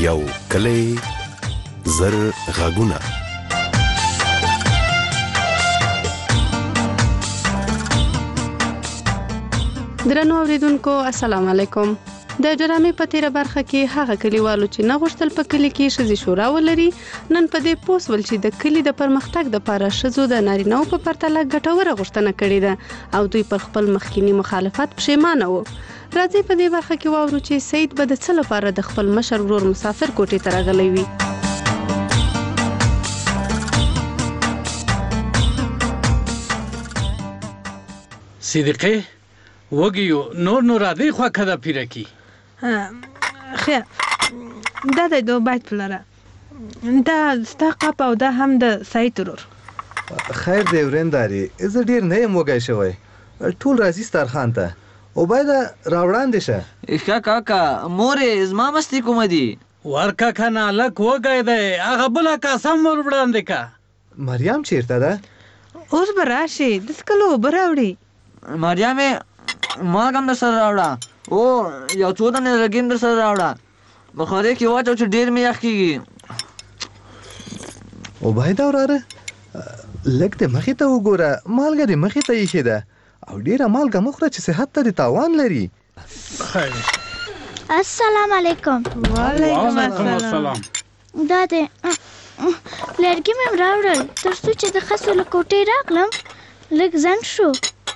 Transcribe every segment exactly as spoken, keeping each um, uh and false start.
یو کلی زر غږونه. درنو اوریدونکو السلام علیکم. د ډرامې په تیره برخه کې هغه کلیوالو چې نه غوښتل په کلی کې ښځې شورا ولري نن په دې پوه شول چې د کلي د پرمختګ دپاره ښځو د نارینه‌وو په پرتله ګټوره غوښتنه کړې ده او دوی پر خپل مخکیني مخالفت پښیمانه وو. راځئ په دې برخه کې واورو چې سعید به د څه لپاره د خپل مشر ورور مسافر کوټې ته راغلی وي. صدیقې وګیو نور نور راځي خو کده پیره کی خیر دا د دو بایت پلاره دا ستا قاپ او دا هم د سعید ورور. خیر دی ورنداري زه ډیر نه یم وګی شوی ټول راځي سترخان ته او باید راوړاندې شه. ښه کاکا مورې زما مستي کومه دي ورکا کنه لک وګی دی هغه بله قسم ور وړاندې کا. مریم چیرته ده؟ اوس به راشي داسې کله اوبه راوړي. مریمې مالګ هم در سره راوړه او یو څو دانې لرګي هم در سره راوړه بخارۍ کې واچو چې ډېر مې یخ کېږي. عبیده وراره لږ د مخې ته وګوره مالګه د مخې ته ایښې ده او ډېره مالګه مه خوره چې صحت ته د تاوان لري. السلام علیکم. وعلیکم السلام. دا دی لرګي مې هم راوړل تر څو چې د خسو له کوټې راغلم لږ ځنډ شو.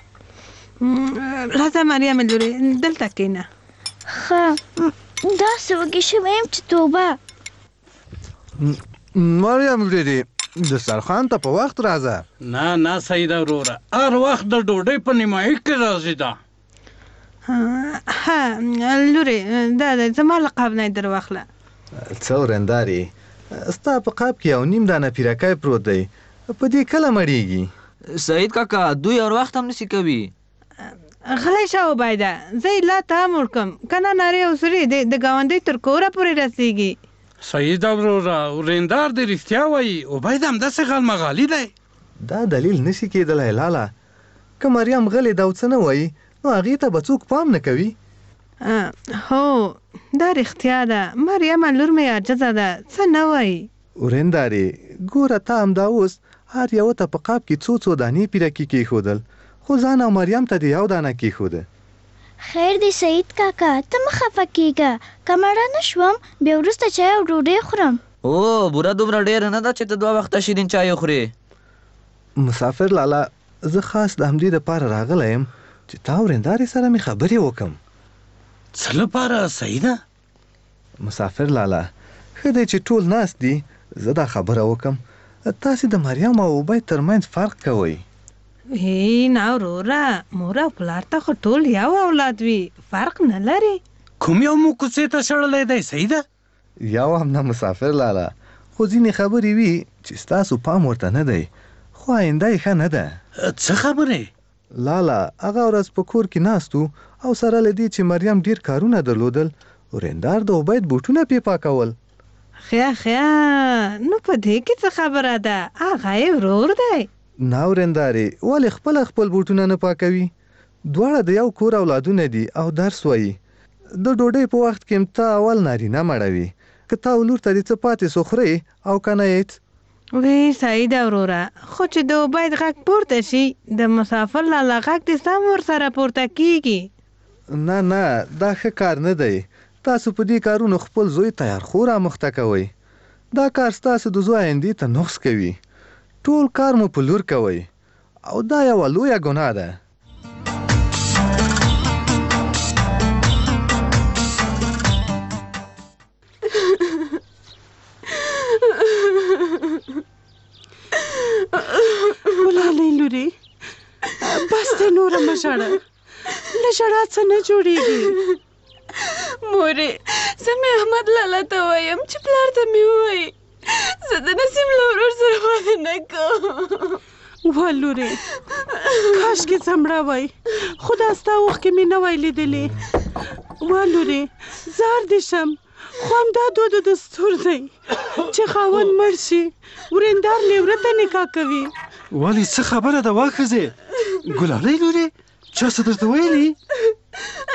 راځه مریم لورې دلته کښېنه. ښه داسې وږې شوی یم چې توبه. مریم لورې دسترخوان ته په وخت راځه. نه نه سیده وروره هر وخت د ډوډۍ په نیمایي کې راځي ده. ها لورې دا دی زما له قاب نه یې در واخله. څه ورنداري ستا په قاب کې یو نیم دانه پیرکی پروت دی په دې کله مړېږي. سعید کاکا دوی هر وخت هم نسي کوي. غلی شه عبیده زه یې لا ته هم ورکم که نه نارې او سورې د ګاونډۍ تر کوره پورې رسېږي. سیده وروره ورېندار دې رښتیا وایي عبید همداسې غالمغالي دی. دا دلیل نشي کېدلی لاله که مریم غلې ده او څه نه وایي نو هغې ته به څوک پام نه کوي. هو دا رښتیا ده مریمه لور مې عاجزه ده څه نه وایي. ورېندارې ګوره ته همدا اوس هر یوه ته په قاب کې څو څو دانې پیرکي کېښودل خو ځان او مریم ته د یو دانه کېښوده. خیر دی سعید کاکا ته مه خفه کېږه که مړه نه شوم بیا وروسته چای او ډوډۍ خورم. او بوره دومره ډېره نه ده چې ته دوه وخته شیرین چای وخورې. مسافر لاله زه خاص د همدې دپاره راغلی یم چې تا ورېندارې سره مې خبرې وکړم. څه لپاره سعیده؟ مسافر لاله ښه دی چې ټول ناست دي زه دا خبره وکړم تاسې د مریم او عبید ترمنځ فرق کوئ. هی نه وروره مور او پلار ته خو ټول یو اولاد وي فرق نه لري. کوم یو مو کوڅې ته شړلی دی سعیده؟ یو هم نه مسافر لاله خو ځینې خبرې وي چې ستاسو پام ورته نه دی خو آینده یې ښه نه ده. څه خبرې؟ لاله هغه ورځ په کور کې ناست وو او سره له دې چې مریم ډېر کارونه درلودل ورېندار د عبید بوټونه پې پاکول. خیا خیا نو په دې کې څه خبره ده هغه یې ورور دی. نه ورېندارې ولې خپله خپل بوټونه نه پاکوي؟ دواړه د یو کور اولادونه دي او درس وایي. د ډوډۍ په وخت کې ته اول نارینه مړوي که تا ولور ته دې څه پاتې سو خورئ او که نه هېڅ. وی سعیده وروره خو چې د عبید غږ پورته شي د مسافر لاله غږ دې سم ورسره پورته کېږي. نه نه دا ښه کار نه دی تاسو په دې کارونو خپل زوی تیارخو رامخته کوئ. دا کار ستاسو د زوی آیندې ته نقص کوي. ټول کار مو په لور کوئ او دا یوه لویه ګناه ده. ولالۍ لورې بس دی نوره مه ژاړه له ژړا څه نه جوړېږي. مورې زه مې احمد لالا ته وایم چې پلار ته مې ووایي زه د نسیم له ورور سره واده نه کوم. وا لورې کاشکې زمړه وای خو دا ستا اوښکې مې نه وای لیدلې. وا لورې زار دې شم خو همدا دود د دستور دی چې خاوند مړ شي ورېندار لیوره ته نکاح کوي. ولې څه خبره ده وا ښځې؟ ګلالۍ لورې چا څه درته ویلي؟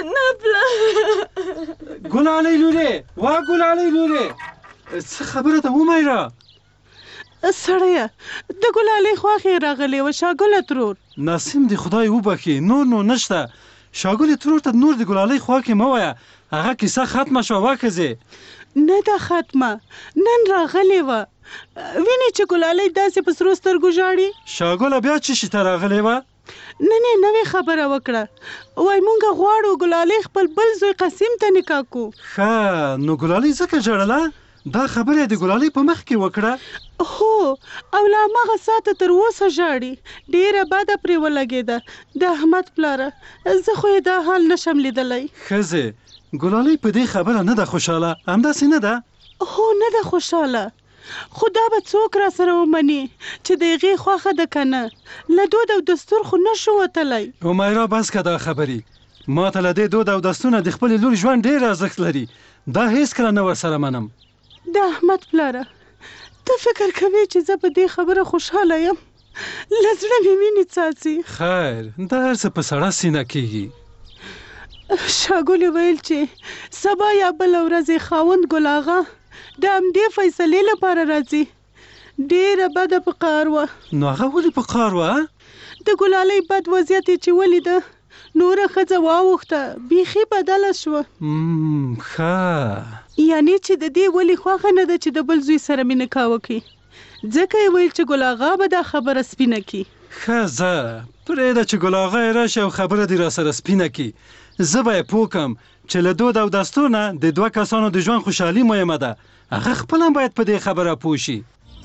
نه پلار. ګلالۍ لورې، وا ګلالۍ لورې، څه خبره ده ومایره؟ سړیه د ګلالۍ خواښې راغلی وه شاګله ترور. نسیم دې خدای وبخي، نور نو نشته. شاګلې ترور ته نور د ګلالۍ خواښې مه وایه، هغه کیسه ختمه شوه. واښځې نه ده ختمه، نن راغلې وه. وینې چې ګلالۍ داسې په سرو سترګو ژاړي. شاګله بیا څه شي ته راغلې وه؟ نن یې نوې خبره وکړه، وایي مونږ غواړو ګلالۍ خپل بل زوی قسیم ته نکاح کړو. ښه، نو ګلالۍ ځکه ژړله؟ دا خبره یې د ګلالۍ په مخ کې وکړه؟ هو، او له هماغه ساعته تر اوسه ژاړي. ډېره بده پرې ولګېده. د احمد پلاره، زه خو یې دا حال نشم لیدلی. ښځې، ګلالۍ په دې خبره نه ده خوشحاله، همداسې نه ده؟ هو، نه ده خوشحاله، خو دا به څوک را سره ومني چې د هغې خوښه ده که نه. له دود او دستور خو نه شو وتلی. عمیرا بس که دا خبرې. ما ته له دې دود او دستونه د خپلې لور ژوند ډېر ارزښت لري. دا هېڅکله نه ورسره منم. د احمد پلاره، ته فکر کوې چې زه په دې خبره خوشحاله یم؟ له زړه مې وینې څاڅي. خیر، دا هر څه په سړه سینه کېږي. شاګلې ویل چې سبا یا بله ورځ یې خاوند ګل اغا د همدې فیصلې لپاره راځي. ډېره بده په قهر وه. نو هغه ولې په قهر وه؟ د ګلالۍ بد وضعیت یې چې ولیده، نوره ښځه واوښته، بیخي بدله شوه. ښه، یعنې چې د دې ولې خوښه نه ده چې د بل زوی سره مې نکاح وکړي. ځکه یې ویل چې ګل اغا به دا خبره سپینه کړي. ښه ځه، پرېږده چې ګل اغا یې راشي او خبره دې راسره سپینه کړي. زه به یې پوه کړم چې له دود او دستور نه د دوه کسانو د ژوند خوشحالي مهمه ده. هغه خپله باید په دې خبره پوه شي.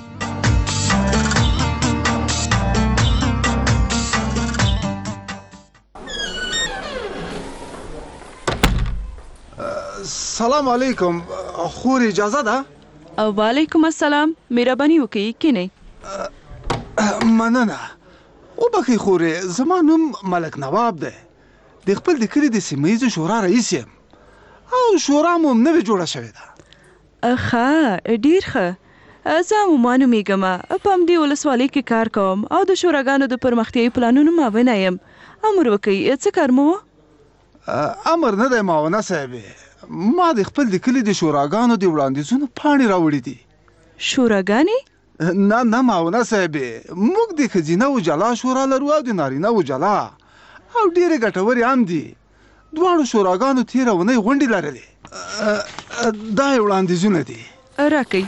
سلام علیکم، خور اجازه ده؟ وعلیکم السلام، مهرباني وکړئ کینئ. مننه. وبخښئ خورې، زما نوم ملک نواب دی. د خپل د کلي د سیمه ییزې شورا رئیس یم او شورا مو نوې جوړه شوې ده. ښه، ډېر ښه. زه عموما نومېږم، په همدې ولسوالۍ کې کار کوم او د شوراګانو د پرمختیایي پلانونو معاونه یم. امر وکړئ، څه کار مو و؟ امر نه دی معاونه صاحبې، ما د خپل د کلي د شوراګانو د وړاندیزونو پاڼې راوړي دي. شوراګانې؟ نه نه معاونه صاحبې، موږ د ښځینه و جلا شورا لرو او د نارینه و جلا، او ډېرې ګټورې هم دي. دواړو شوراګانو تېره اونۍ غونډې لرلې. دا یې وړاندیزونه دي. راکئ.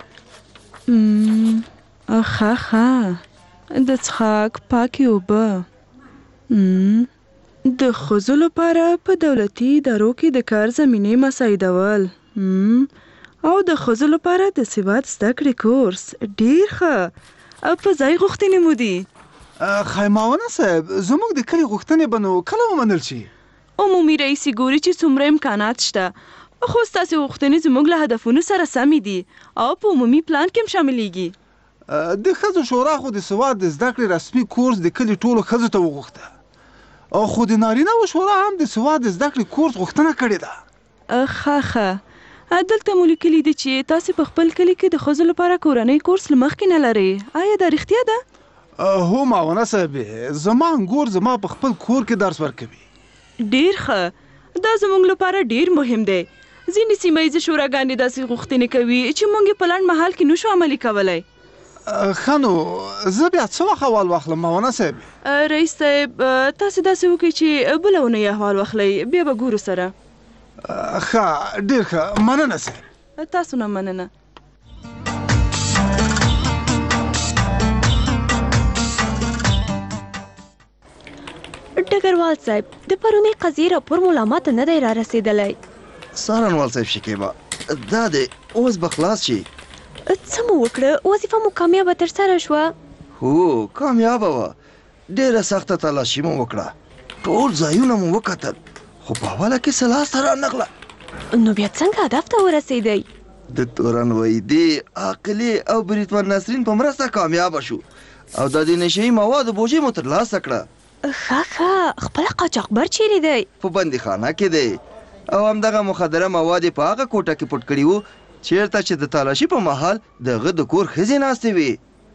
ښه ښه، د څښاک پاکې اوبه، د ښځو لپاره په دولتي ادارو کې د کار زمینې مساعدول، او د ښځو لپاره د سواد زده کړې کورس. ډېر ښه. په ځای غوښتنې مو دي؟ خیماونه صاحب، زموږ د کلي غوښتنې به نو کله ومنل شي؟ عمومي رئیس ګوري چې څومره امکانات شته، خو ستاسې غوښتنې زموږ له هدفونو سره سمې دي او په عمومي پلان کې هم شاملېږي. د ښځو شورا خو د سواد د زده کړې رسمي کورس د کلي ټولو ښځو ته وغوښته، خو د نارینه و شورا هم د سواد د زده کړې کورس غوښتنه کړې ده. ښه ښه، دلته مو لیکلي دي چې تاسې په خپل کلي کې د ښځو لپاره کورنۍ کورس له مخکې نه لرئ. آیا دا رښتیا ده؟ هو معاونه صاحبې، زما انګور زما په خپل کور کې درس ورکوي. ډېر ښه، دا زموږ لپاره ډېر مهم دی. ځینې سیمه ییزې شوراګانې داسې غوښتنې کوي چې موږ یې په لنډ مهال کې نشو عملي کولی. ښه نو زه بیا څه وخت احوال واخلم معاونه صاحب؟ رئیس صاحب، تاسې داسې وکړئ چې بله اونۍ احوال واخلئ، بیا به ګورو سره. ښه، ډېر ښه، مننه صاحب. تاسو نه مننه. ډګروال صاحب، د پرونۍ قضیې راپور مو لا ماته نه دی را رسېدلی. څارنوال صاحب شکیبا، دا دی اوس به خلاص شي. څه مو وکړه؟ وظیفه مو کامیابه ترسره شوه؟ هو، کامیابه وه. ډېره سخته تلاشي مو وکړه، ټول ځایونه مو وکتل، خو په حواله کې څه لاسته رانغله. نو بیا څنګه هدف ته ورسېدی؟ د تورن وحیدې، عاقلې او بریدمن نسرین په مرسته کامیابه شو او د دې نشهیي موادو بوجۍ مو ترلاسه کړه. ښه ښه، خپله قاچاقبر چیرې دی؟ په بندیخانه کې دی، او همدغه مخدره مواد یې په هغه کوټه کې پټ کړي وو چیرته چې د تالاشي په مهال د هغه د کور ښځې ناستې وې.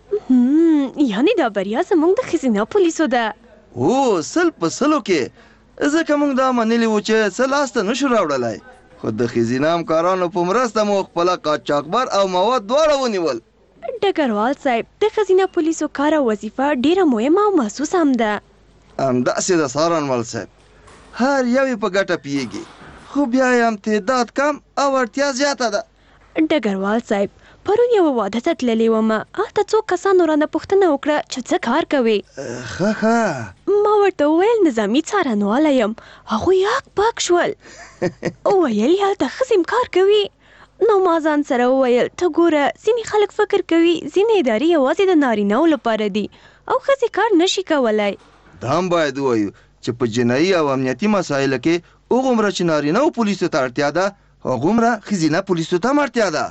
یعنې دا بریا زموږ د ښځینه پولیسو ده؟ هو، سل په سلو کې. ځکه موږ دا منلي وو چې څه لاسته نشو راوړلی، خو د ښځینه همکارانو په مرسته مو خپله قاچاقبر او مواد دواړه ونیول. ډګروال صاحب، د ښځینه پولیسو کار او وظیفه ډیره مهمه او محسوسه هم ده. همداسې د څارنوال صاحب، هر یو یې په ګټه پیږي، خو بیا یې هم تعداد کم او اړتیا زیاته ده. ډګروال صاحب، پرون یوه واده ته تللې ومه، هلته څو کسانو رانه پوښتنه وکړه چې څه کار کوې. ښه ښه ما ورته وویل نظامي څارنواله یم. هغوی هک پک شول، ویل یې هلته ښځې کار کوي. نو ما ځان سره وویل ته ګوره، ځینې خلک فکر کوي ځینې ادارې یوازې د نارینهو لپاره دي او ښځې کار نشي کولی. دا هم باید ووایو چې په جنایي او امنیتي مسایلو کې هغومره چې نارینهو پولیسو ته اړتیا ده، هغومره ښځینه پولیسو ته هم اړتیا ده.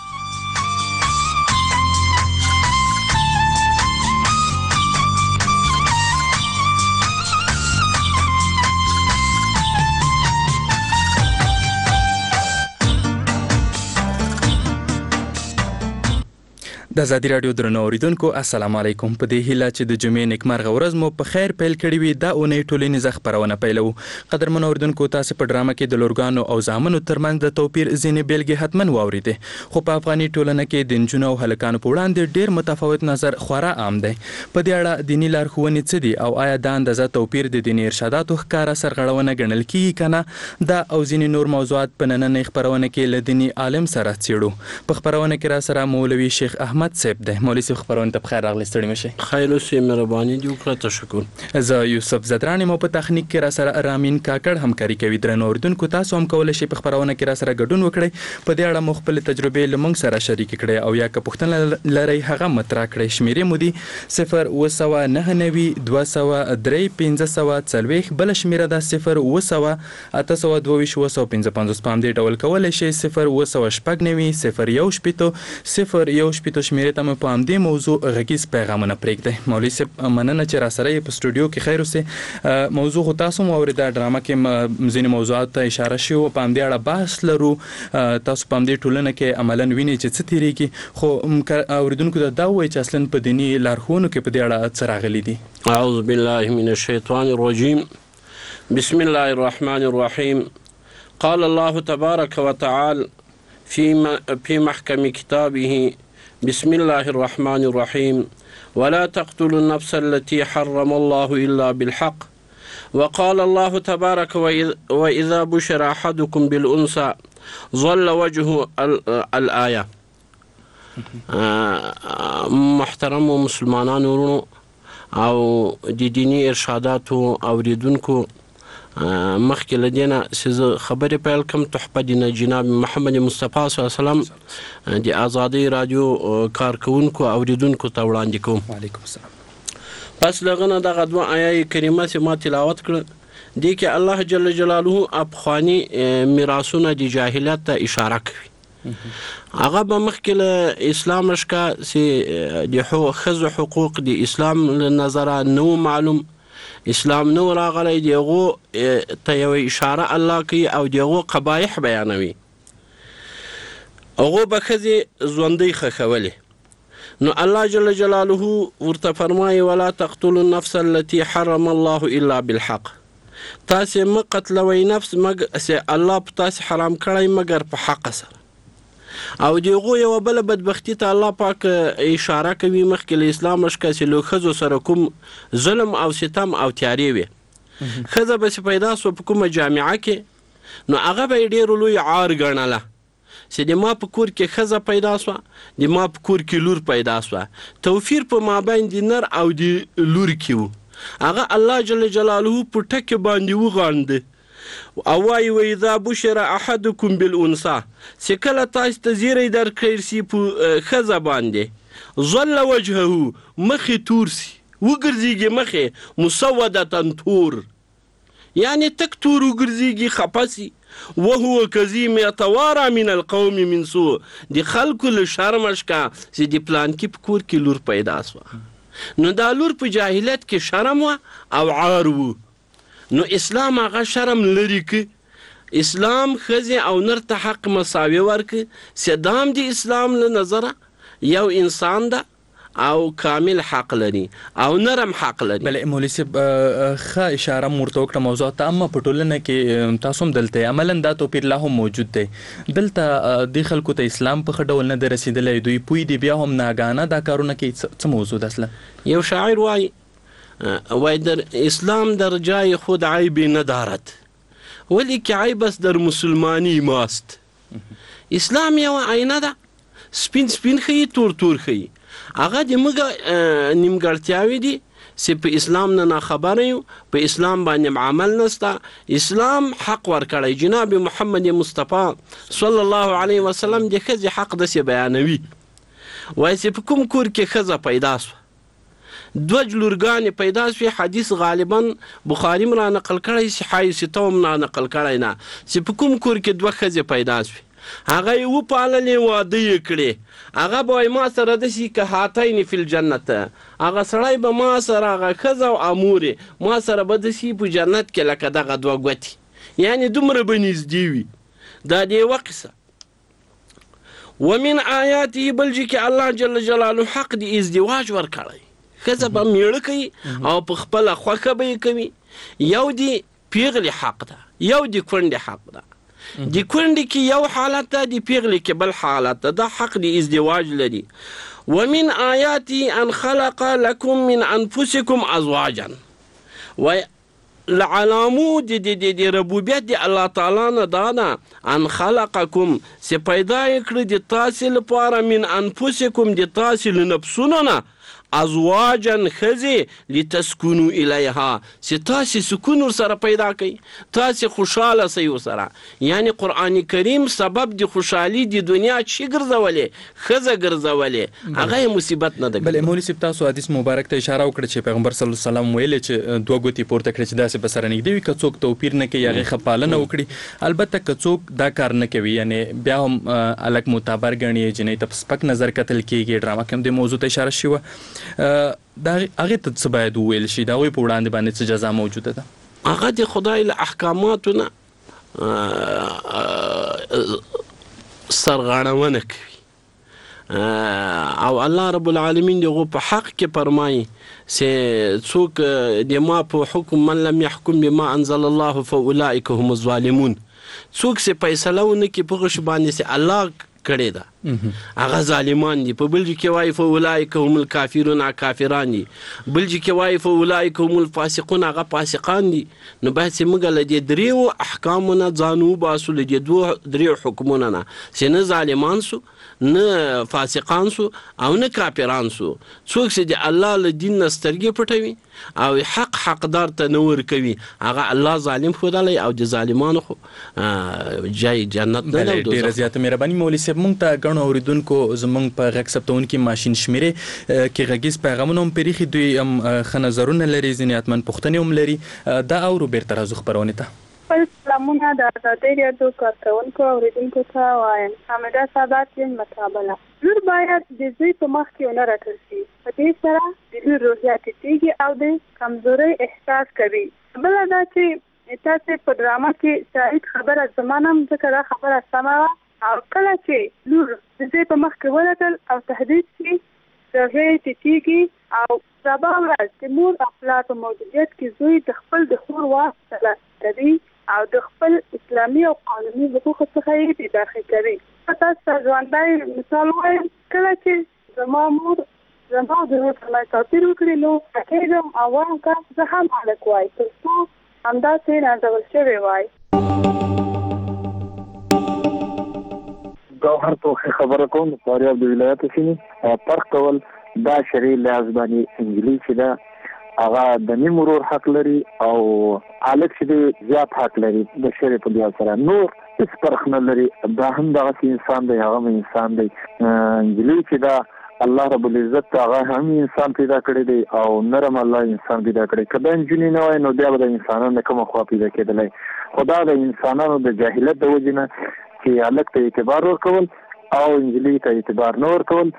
د ازادي راډیو درنو اوریدونکو السلام علیکم. په دې هیله چې د جمعې نیکمرغه ورځ مو په خیر پیل کړې وي، دا اونۍ ټولنیزه خپرونه پیلوو. قدرمنو اوریدونکو، تاسو په ډرامه کې د لورګانو او زامنو ترمنځ د توپیر ځینې بیلګې حتمن واورېدې، خو په افغاني ټولنه کې د نجونو او هلکانو په وړاندې ډېر متفاوت نظر خورا عام دی. په دې اړه دیني لارښوونې څه دي او آیا دا اندازه توپیر د دیني ارشاداتو ښکاره سرغړونه ګڼل کیږي که نه؟ دا او ځینې نور موضوعات په نننۍ خپرونه کې له دیني عالم سره څېړو. په خپرونه کې را سره مولوي شیخ احمد صاحب دی. مولوي صاحب، خپرونه ته بخیر راغلی، ستړي مه شئ. خیر اوسې، مهرباني دې وکړه، تشکر. زه یوسف زدران یم او په تخنیک کې را سره رامین کاکړ همکاري کوي. درنو اوریدونکو، تاسو هم کولی شئ په خپرونه کې را سره ګډون وکړئ، په دې اړه مو خپلې تجربې له موږ سره شریکې کړئ او یا که پوښتنه لرئ هغه مطرح کړئ. شمېرې مو دي صفر اوه سوه نهه نوي دوه سوه درې پنځه سوه څلوېښت، بله شمېره ده صفر اوه سوه اته سوه دوه ویشت اووه سوه پنځه پنځوس. په همدې ډول کولی شئ صفر اوه سوه شپږ نوي صفر یو شپېته صفر یو شپېته شمېرې ته مو په همدې موضوع غږیز پیغامونه پرېږدئ. مولوي صاحب، مننه چې را سره یې په سټوډیو کې. خیر اوسې، موضوع خو تاسو مو اورېده، ډرامه کې ځینې موضوعاتو ته اشاره شوي، په همدې اړه بحث لرو. تاسو په همدې ټولنه کې عملاً وینئ چې څه تېرېږي، خو اورېدونکو ته دا ووایي چې اصلاً په دیني لارښوونو کې په دې اړه څه راغلي دي. اعوذ بالله من الشیطان الرجیم، بسم الله الرحمن الرحیم. قال الله تبارك وتعالى في في محكم كتابه بسم الله الرحمن الرحيم ولا تقتلوا النفس التي حرم الله إلا بالحق وقال الله تبارك وإذا بشر أحدكم بالأنثى ظل وجهه الآية. محترم مسلمانان ورونو او د دینی ارشاداتو اوریدونکو، مخکې له دې نه چې زه خبرې پیل کړم، تحفه د جناب محمد مصطفی صلی الله علیه وسلم د ازادۍ راډیو کارکوونکو اوریدونکو ته وړاندې کوم. وعلیکم السلام. پس له هغه نه دغه دوه آیې کریمه چې ما تلاوت کړه، دې کې الله جل جلاله افغاني میراثونه د جاهلیت ته اشاره کوي. هغه به مخکې له اسلام شکه چې د ښځو حقوق د اسلام له نظره نه و معلوم، اسلام نو راغلی، دغو ته یوه اشاره الله کوي او دغو قبایح بیانوي. هغو به ښځې ژوندۍ ښخولې. نو الله جل جلاله ورته فرمایي ولا تقتلوا النفس التي حرم الله الا بالحق. تاسې مه قتلوئ نفس چې الله په تاسې حرام کړی مګر په حق سره. او دغو یوه بله بدبختي ته الله پاک اشاره کوي مخکې له اسلام څخه چې له ښځو سره کوم ظلم او ستم او تیارې وي. ښځه به چې پیدا سوه په کومه جامعه کې، نو هغه به یې ډېر لوی عار ګڼله چې د ما په کور کې ښځه پیدا سوه، د ما په کور کې لور پیدا سوه. توفیر په مابین د نر او د لور کې و. هغه الله جل جلاله په ټکي باندې وغانده او وایي واذا بشر احدکم بالانثى، چې کله تاسو ته زیری درکړی سي په ښځه باندې، ظل وجهه، مخې تور سي، وګرځېږي مخې مسودة تور، یعنی تک تور وګرځېږي، خفه سي، وهو کظیم یتوارى من القوم من سوء، د خلکو له شرمه ښکه چې د پلانکي په کور کې لور پیدا سوه. نو دا لور په جاهلیت کې شرم وه او عار و. نو اسلام هغه شرم لري که اسلام ښځې او نر ته حق مساوي ورکړي، چې دا هم د اسلام له نظره یو انسان ده او کامل حق لري او نرم حق لري. بله مولوي صاحب ښه اشاره مو ورته وکړه موضوع ته، اما په ټولنه کې تاسو هم دلته عملاً دا توپیر لا هم موجود دی. دلته د خلکو ته اسلام په ښه ډول نه دی رسېدلی، دوی پوه دي بیا هم ناګانه دا کارونه کوي. څه موضوع ده اصلا؟ یو شاعر وایي وای در اسلام در جای خود عیبی ندارد ولی که عیب است در مسلمانی ماست. اسلام یو آینه ده، سپین سپین ښیي، تور تور ښیي. هغه د موږ نیمګړتیاوې دي چې په اسلام نه ناخبره یو، په اسلام باندې عمل نسته. اسلام حق ورکړی، جناب محمد مصطفی صلی الله علیه وسلم د ښځې حق داسې بیانوي، وایي چې په کوم کور کې ښځه پیدا سوه، دوه جلورګانې پیدا سوې. حدیث غالبا بخاري م را نقل کړی، صحاح سته هم را نقل کړی نه، چې په کوم کور کې دوه ښځې پیدا سوې، هغه یې وپاللې، واده یې کړې. هغه به وایي ما سره داسې که هاتین فی الجنت، هغه سړی به ما سره، هغه ښځه او امورې ما سره به داسې په جنت کې لکه دغه دوه ګوتې، یعنې دومره به نږدې وي. دا د یوه قصه. ومن آیاته بلجې کې الله جل جلاله حق د ازدواج ورکړی، ښځه به میړه کوي او په خپله خوښه به یې کوي. یو د پیغلې حق ده، یو د کونډې حق ده. د کونډې کې یو حالت ده، د پیغلې کې بل حالت ده. دا حق د ازدواج لري. ومن آیاتی ان خلق لکم من انفسکم ازواجا، و لعلامو د ربوبیت د الله تعالی نه دا ده ان خلقکم، چې پیدا یې کړي د تاسې لپاره من انفسکم د تاسې له نفسونو نه ازواجا ښځې لتسکنو الیها، چې تاسې سکون ورسره پیدا کړئ، تاسې خوشحاله سئ ورسره. یعنی قرآن کریم سبب د خوشحالي د دنیا چې ګرځولې، ښځه ګرځولې، هغه یې مصیبت نه ده. بله مولوي صاحب تاسو حدیث مبارک ته اشاره وکړه چې پیغمبر صلی الله علیه وسلم ویلې چې دوه ګوتې پورته کړي چې داسې به سره نږدې وي، که څوک توپیر نه کوي هغې ښه پالنه وکړي. البته که څوک دا کار نه کوي، یعنې بیا هم هلک معتبر ګڼي، جنۍ ته په سپک نظر کتل کېږي. ډرامه کې هم دې موضوع ته اشاره شوه. دا هغې ته څه باید وویل شي؟ د هغوی په وړاندې باندې څه جزا موجوده ده؟ هغه د خدای له احکاماتو نه سرغړونه کوي، او الله رب العالمین دغه په حق کې فرمایي چې څوک د ما په حکم من لم يحكم بما انزل الله فاولئک هم الظالمون، څوک چې فیصله ونه کړي په هغه باندې چې الله کړی ده، هغه ظالمان دي. په بلجې کې وایي فاولئک هم الکافرون، کافران دي. بلجې کې وایي فاولئک هم الفاسقون، هغه فاسقان دي. نو باید چې موږ له دې دریو احکامو نه ځان وباسو، له دې دوه دریو حکمونو نه، چې نه ظالمان سو، نه فاسقان سو، او نه کافران سو. څوک چې د الله له دین نه سترګې پټوي او حق حقدار ته نه ورکوي، هغه الله ظالم ښودلی، او د ظالمانو خو جای جنت نه ده. ډېره زیاته مهرباني مولوي صاحب. موږ ته ګڼو اورېدونکو زموږ په غږ ثبتونکي ماشین شمېرې کې غږیز پیغامونه هم پرېښي، دوی هم ښه نظرونه لري، ځینې حتماً پوښتنې هم لري. دا اورو بیرته راځو خپرونې ته. خپل سلامونه د ازادۍ راډیو کارکوونکو اورېدونکو ته وایم. حامده سادات یم مقابله. لور باید د زوی په مخ کې ونه رټل شي، په دې سره د لور روحیه ټیټېږي او د کمزورۍ احساس کوي. بله دا چې تاسې په ډرامه کې شاهد خبره زما نه هم ځکه دا خبره سمه وه، او کله چې لور د زوی په مخ کې ورټل او تهدید شي، روحیه یې ټیټېږي، او سبا ورځ د مور او پلار په موجودیت کې زوی د خپل د خور واک ترلاسه کوي او د خپل اسلامي او قانوني حقوقو څخه یې بې برخې کوي. تاسو ته ژوندی مثال وایم، کله چې زما مور زما د ورور سره توپیر وکړي، نو کېږم او وایم که زه هم هلک وای، تر څو همداسې نازول شوی وای. ګوهر توخې خبره کوم، فاریاب د ولایت سیمې. فرق کول دا شرعي لحاظ باندې انجلۍ چې ده هغه د نیم ورور حق لري، او هلک چې دی زیات حق لري د شرع په لحاظ سره. نور هېڅ فرق نه لري، دا هم دغسې انسان دی، هغه هم انسان دی. نجلۍ چې دا الله رب العزت هغه هم انسان پیدا کړی دی، او نرم الله انسان پیدا کړی. که دا نجونې نه وای نو بیا به د انسانانو کومه خوا پیدا کېدلی. خو دا د انسانانو د جاهلیت د وجې نه چې هلک ته اعتبار ورکول او نجلۍ ته اعتبار نه ورکول.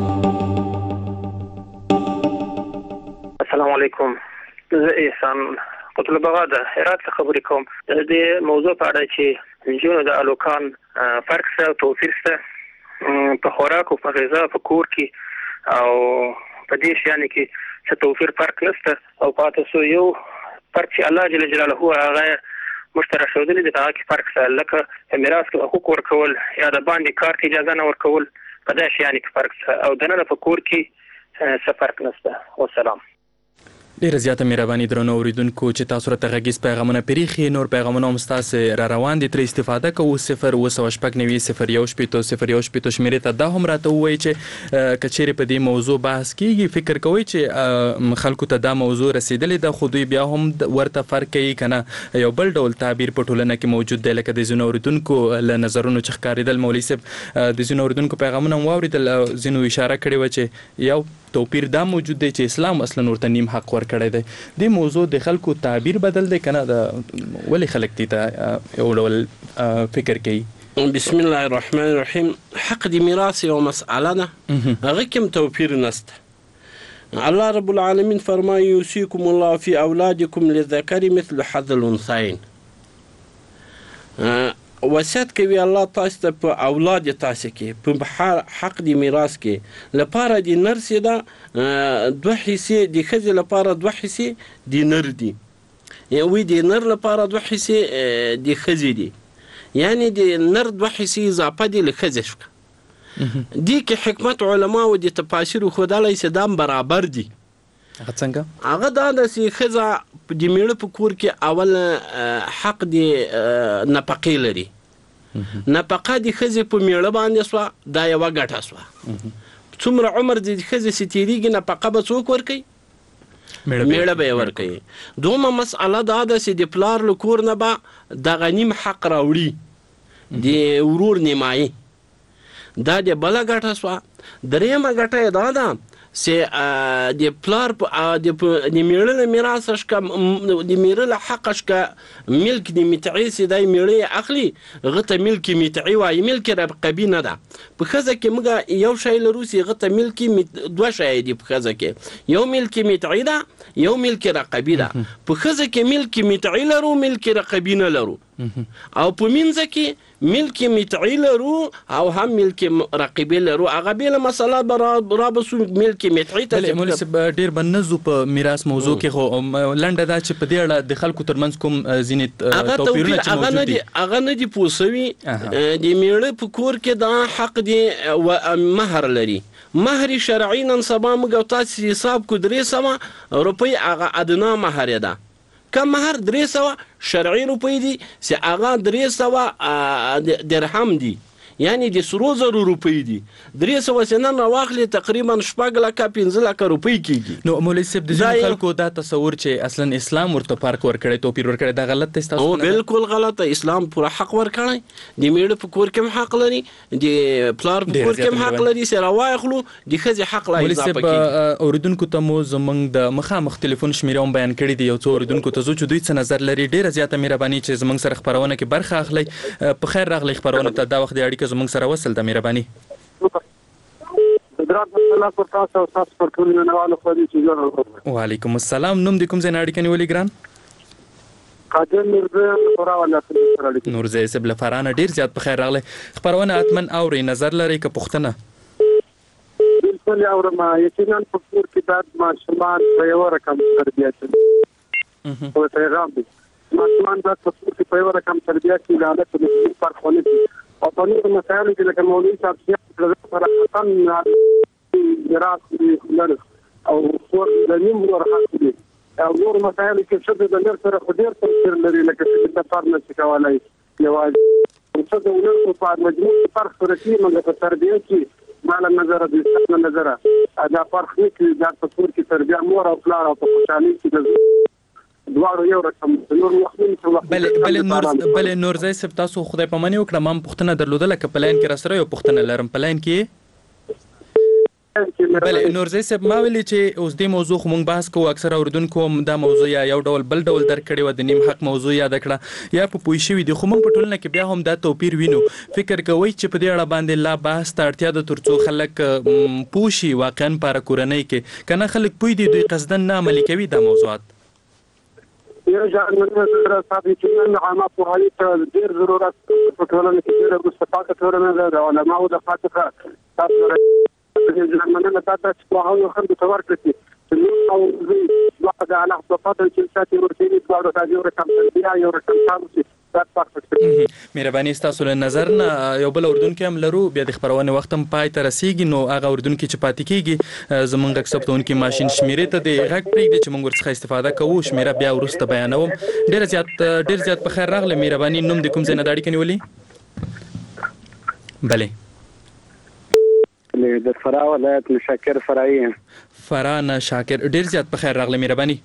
السلام علیکم، زه احسان قطب بغا د هرات څخه خبرې کوم. د دې موضوع په اړه چې نجونو د الوکان فرق سره توپیر سره په خوراک او په غذا په کور کې او په دې شیانو کې څه توفیر فرق نشته او پاتې سو یو فرق چې الله جل جلاله هغه مشترک شودلی د هغه کې فرق سره لکه میراث کې حقوق ورکول یا د باندې کارت اجازه نه ورکول په دې شیانو کې فرق او د نه په کور کې څه فرق نشته. والسلام. ډیره زیاته مهرباني درنو اوریدونکو چې تاسو راته غږیز پیغامونه پریخي نور پیغامونه هم ستاسو را روان دي تر استفاده کوو صفر اوه سوه شپږ نوي صفر یو شپېته صفر یو شپېته شمیرې ته دا هم راته ووایي چې که چیرې په دې موضوع بحث کیږي فکر کوئ چې خلکو ته دا موضوع رسیدلې ده خو دوی بیا هم ورته فرق کوي که نه یو بل ډول تعبیر په ټولنه کې موجود دی لکه د ځینو اوریدونکو له نظرونو چې ښکارېدل مولوي صاحب د ځینو اوریدونکو پیغامونه هم واورېدل ځینو اشاره کړې وه چې یو توپیر دا موجود دی چې اسلام اصلا ورته نیم حق ورکړی دی دې موضوع د خلکو تعبیر بدل دی که نه ولې خلک دې ته یو ډول فکر کوي؟ بسم الله الرحمن الرحیم. حق د میراث یو مسئله ده هغه کې هم توپیر نشته. الله رب العالمین فرمایي یوصیکم الله فی اولادکم للذکر مثل حظ الانثیین. وصیت کوي الله تاسو ته په اولاد تاسو کې په حق د میراث کې لپاره د نرس ده دوه حصې د ښځې لپاره دوه حصې د نر دي وی د نر لپاره دوه حصې د ښځې دي یعنی د نر دوه حصې اضافه دي له ښځې شوه دي کې حکمت علماو د تفاسیر ښودلی چې دا برابر دي. هغه څنګه؟ هغه دا ده چې ښځه د میړه په کور کې اول حق د نفقې لري. نفقه د ښځې په میړه باندې سوه دا یوه ګټه سوه. څومره عمر د ښځې چې تېرېږي نفقه به څوک ورکوي؟ میړه به یې ورکوي. دومره مسئله دا ده چې د پلار له کور نه به دغه نیم حق راوړي د ورور نیمایي دا د بله ګټه سوه. درېیمه ګټه یې دا ده چې د پلار د میړه له میراث شکه د میړه له حق شکه ملک د متعې چې دی میړه یې اخلي هغه ته ملک متعې وایي ملک رقبي نه ده. په ښځه کې موږ یو شی لرو چې هغه ته ملک دوه شی دي په ښځه کې یو ملک متعې ده یو ملک رقبي ده. په ښځه کې ملک متعې لرو ملک رقبي نه لرو او په منځ کې ملک متعې لرو او هم ملک رقبي لرو. هغه بېله مسله به رابسو ملک متعې ته. مولوي صاحب ډېر به نه ځو په میراث موضوع کې خو لنډه دا چې په دې اړه د خلکو ترمنځ کوم ځینې توپیرونه چې موجود دي هغه نه دي پوه سوي. د میړه په کور کې دا حق دی مهر لري. مهر شرعي نن سبا موږ او تاسې حساب کو درې سوه روپۍ هغه ادنا مهر یې ده. کم مهر درې سوه شرعي روپۍ دي چې هغه درې سوه درهم دي یعنی د سرو زرو روپۍ دي. درې سوه چې نن راواخلي تقریبا شپږ لکه پنځه لکه روپۍ کېږي. نو مولوي صاحب د ځینو خلکو دا تصور چې اصلا اسلام ورته فرق ورکړی توپیر ورکړی دا غلط دی ستاسو؟ او بالکل غلطه. اسلام پوره حق ورکړی د میړه په کور کې هم حق لري د پلار په کور کې هم حق لري چې راواخلو د ښځې حق لا اضافه کېږي. مولوي صاحب اوریدونکو ته مو زموږ د مخامخ ټلیفون شمیره هم بیان کړي دي یو څو اوریدونکو ته ځو چې دوی څه نظر لري. ډېره زیاته مهرباني چې زموږ سره خپرونه کې برخه اخلئ. په خیر راغلی خپرونه ته دا وخت د اړیکه زموږ سره وصل ده مهرباني. وعلیکم السلام. نوم دې کوم ځای نه اړیکه نیولې ګران؟ نورزی صاحب له فرانه ډېر زیات په خیر راغلی. خپرونه حتما اورئ نظر لرئ که پوښتنه؟ بالکل اورم. یقینا په کور کې باید ماشومان په یوه رقم تربیه شي. پیغام دی ماشومان باید په کور کې په یوه رقم تربیه شي له هلک نه فرق ونه کړي او په نورو مسایلو کې لکه مولوي صاحب صراحتا میراث لري او کور د نیم ورور حق دی او نورو مسایلو کې ښځه د نر سره خو ډېر توپیر لري لکه ښځې سفر نه شي کولی یوازې ښځه او نر په مجموع کې فرق سره کېږي مګر په تربیه کې ما له نظره د اسلام له نظره دا فرق نه کوي. دا په کور کې تربیه مور او پلار او په خوشحالۍ کې د دواړو یو رقم نور وختونه بله بله نور بله نورزی صاحب تاسو خدای پاماني وکړه ما هم پوښتنه درلودله که په لاین کې راسره یو پوښتنه لرم په لاین کې بله نورزی صاحب ما ویلي چې اوس دې موضوع خو مونږ بحث کوو اکثره اورېدونکو هم دا موضوع یا یو ډول بل ډول درک کړې وه د نیم حق موضوع یاده کړه یا په پوه شوي دي خو مونږ په ټولنه کې بیا هم دا توپیر وینو. فکر کوئ چې په دې اړه باندې لا بحث ته اړتیا ده تر څو خلک پوه شي واقعا په کورنۍ کې که نه خلک پوه دي دوی قصدن نه عملي کوي دا موضوعات؟ يرجع المدرسة صاحبين عامات وهاي دير ضرورات فتولنا كثير مستفاقة فتولنا العلماء ودفاتها مننه دا چې په هغو خلکو ته ورکړي چې او زه د الله په فضل چې ساتي ورته دي دا یو رقم بیا یو رقم تاسو مهرباني ستاسو له نظر نه یو بل اردن کې هم لرو بیا د خبرونه وخت هم پای ته رسیږي نو هغه اردن کې چې پاتې کیږي زمونږ اکسپټونکو ماشين شمیرې ته د غږ پرېږدي چې موږ ورڅخه استفاده کوو شمیره بیا ورسته بیانوم ډیر زیات ډیر زیات په خیر راغله مهرباني نوم د کوم ځای نه داړي کنيولي بله د فراه ولایت شاکر فرایي فراه نه شاکر ډیر زیات په خیر راغله مهرباني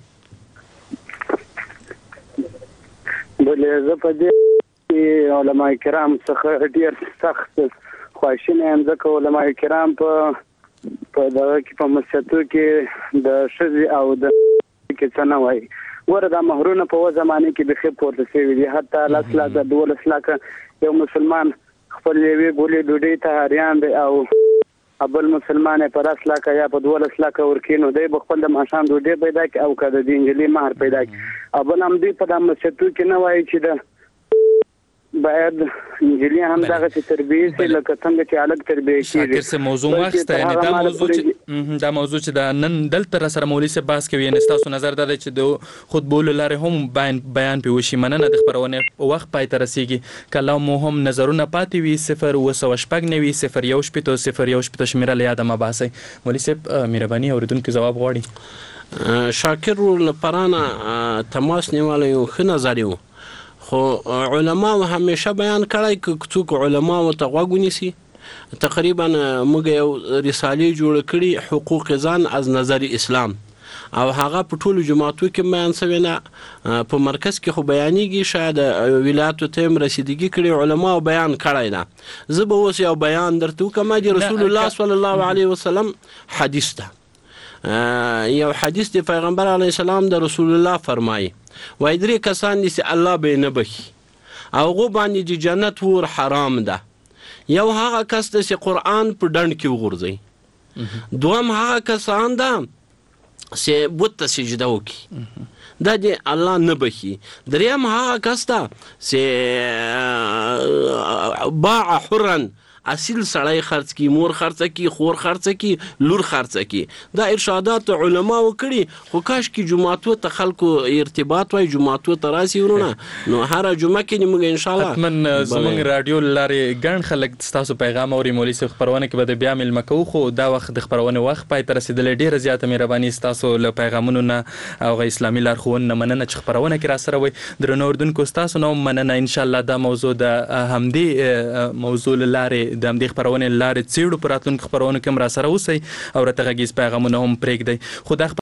بلې زه په دې علماء کرام څخه ډیر سخت خواشینی یم ځکه علماء کرام په په دغه کې په مسجدو کې د ښځې او د کې څه نه وایي ور دا مهرونه په زمانه کې بخې پورته شوي دي حتی لاس لاس د دولس لاکه یو مسلمان خپل یوې ګولې ډوډۍ ته حریان دی او ابل مسلمان په لاس لاکه یا په دولس لاکه ورکینو دی خپل د ماشام ډوډۍ پیدا کی او کده د انجلي مہر پیدا کی ابل هم دی په د مسجدو کې نه وایي چې د باید انجلي هم دغه تربیه سي لکه څنګه چې الګ تربیه کیږي شاکر سه موضوع واخسته یعنی دا موضوع چې دا موضوع چې دا نن دلته سره مولوی سه باس کوي یعنی تاسو نظر دا چې د خطبول لاره هم بیان بیان په وشي مننه د خبرونه وخت پای ته رسیږي کله مو هم نظرونه پاتې وي صفر و شپږ نوي صفر یو شپږ صفر یو شپږ شمیره لیاده ما باسي مولوی سه مهرباني اوریدونکو جواب غواړي شاکر لپاره تماس نیول یو ښه نظر یو خو علماء همیشه بیان کړی که څوک علماء ته غوږ ونیسي تقریبا موږ یو رسالې جوړ کړي حقوق ځان از نظر اسلام او هغه په ټولو جماعتو کې بیان شوی نه په مرکز کې خو بیانېږي شاید ولایتو ته هم رسیدګي کړي علماء بیان کړی نه زه به اوس یو بیان درته وکړم د رسول الله صلی الله علیه وسلم حدیث ده یو حدیث د پیغمبر علیه السلام د رسول الله فرمایي وای درې کسان دي چې الله به نه بخي او غو باندې د جنت ور حرام ده یو هغه کس چې قرآن په ډنډ کې وغورځي دوم هغه کسان ده چې بت ته سجده وکړي دا د الله نه بخي دریم هغه کس ده چې باع حرا اصل سړی خرڅ کی مور خرڅ کی خور خرڅ کی لور خرڅ کی دا ارشادات علما وکړي خو کاش کی جمعاتو ته خلکو ارتباط وای جمعاتو ته راسي ورونه نو هر جمعه کې موږ ان شاء الله حتمن زمونږ رادیو لارې ګڼ خلک تاسو پیغام اوري مولوی صاحب خبرونه کې به بیا مل مکو خو دا وخت د خبرونه وخت پای تر رسیدل ډیره زیاته مهرباني تاسو له پیغامونو نه او غ اسلامي لارښوونه مننه چې خبرونه کې را سره وي درنو اردوونکو تاسو نو مننه ان شاء الله دا موضوع د همدي موضوع لارې د همدې خبرونه لارې څیړو پراتون خبرونه کوم را سره اوسئ او راته غږیز پیغامونه هم پرېږدئ خو دا